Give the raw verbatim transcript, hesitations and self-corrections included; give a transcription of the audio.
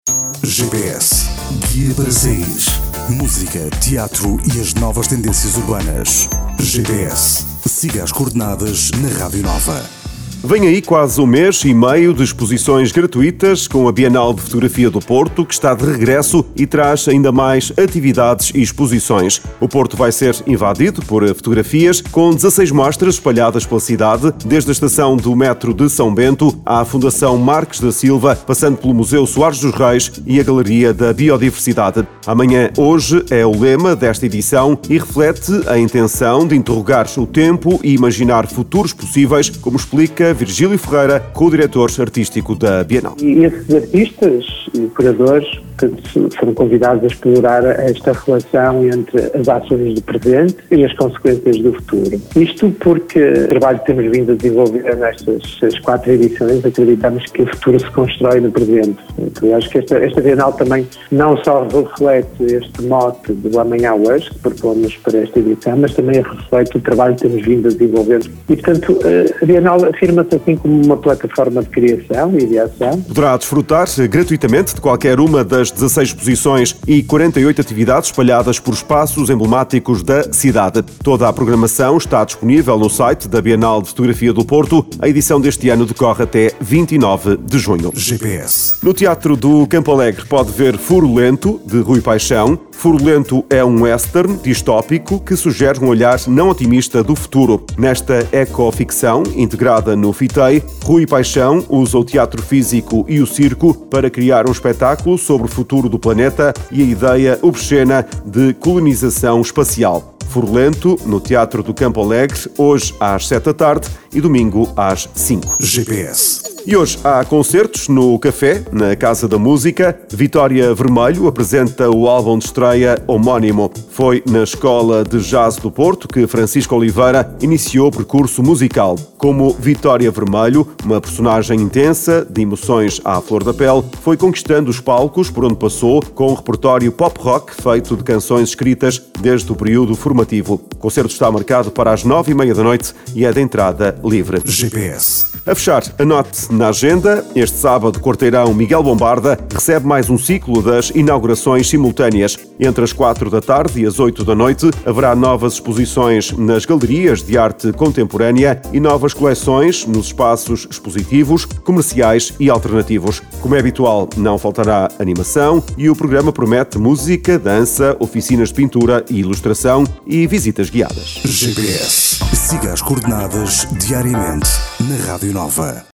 G P S, guia para saís. Música, teatro e as novas tendências urbanas. G P S, siga as coordenadas na Rádio Nova. Vem aí quase um mês e meio de exposições gratuitas com a Bienal de Fotografia do Porto, que está de regresso e traz ainda mais atividades e exposições. O Porto vai ser invadido por fotografias com dezasseis mostras espalhadas pela cidade, desde a estação do metro de São Bento à Fundação Marques da Silva, passando pelo Museu Soares dos Reis e a Galeria da Biodiversidade. Amanhã, hoje, é o lema desta edição e reflete a intenção de interrogar o tempo e imaginar futuros possíveis, como explica Virgílio Ferreira, co-diretor artístico da Bienal. E esses artistas e curadores foram convidados a explorar esta relação entre as ações do presente e as consequências do futuro. Isto porque o trabalho que temos vindo a desenvolver nestas quatro edições, acreditamos que o futuro se constrói no presente. Eu acho que esta, esta Bienal também não só reflete este mote do amanhã hoje, que propomos para esta edição, mas também reflete o trabalho que temos vindo a desenvolver. E, portanto, a Bienal afirma assim como uma plataforma de criação e de ação. Poderá desfrutar gratuitamente de qualquer uma das dezasseis exposições e quarenta e oito atividades espalhadas por espaços emblemáticos da cidade. Toda a programação está disponível no site da Bienal de Fotografia do Porto. A edição deste ano decorre até vinte e nove de junho. G P S. No Teatro do Campo Alegre pode ver Furo Lento, de Rui Paixão. Furo Lento é um western distópico que sugere um olhar não otimista do futuro. Nesta ecoficção, integrada no FITEI, Rui Paixão usa o teatro físico e o circo para criar um espetáculo sobre o futuro do planeta e a ideia obscena de colonização espacial. Furo Lento, no Teatro do Campo Alegre, hoje às sete da tarde e domingo às cinco. G P S. E hoje há concertos no Café, na Casa da Música. Vitória Vermelho apresenta o álbum de estreia homónimo. Foi na Escola de Jazz do Porto que Francisco Oliveira iniciou o percurso musical. Como Vitória Vermelho, uma personagem intensa, de emoções à flor da pele, foi conquistando os palcos por onde passou com um repertório pop-rock feito de canções escritas desde o período formativo. O concerto está marcado para as nove e meia da noite e é de entrada livre. G P S. A fechar, anote na agenda, este sábado, Quarteirão Miguel Bombarda recebe mais um ciclo das inaugurações simultâneas. Entre as quatro da tarde e as oito da noite, haverá novas exposições nas galerias de arte contemporânea e novas coleções nos espaços expositivos, comerciais e alternativos. Como é habitual, não faltará animação e o programa promete música, dança, oficinas de pintura e ilustração e visitas guiadas. G P S. Siga as coordenadas diariamente na Rádio Nova.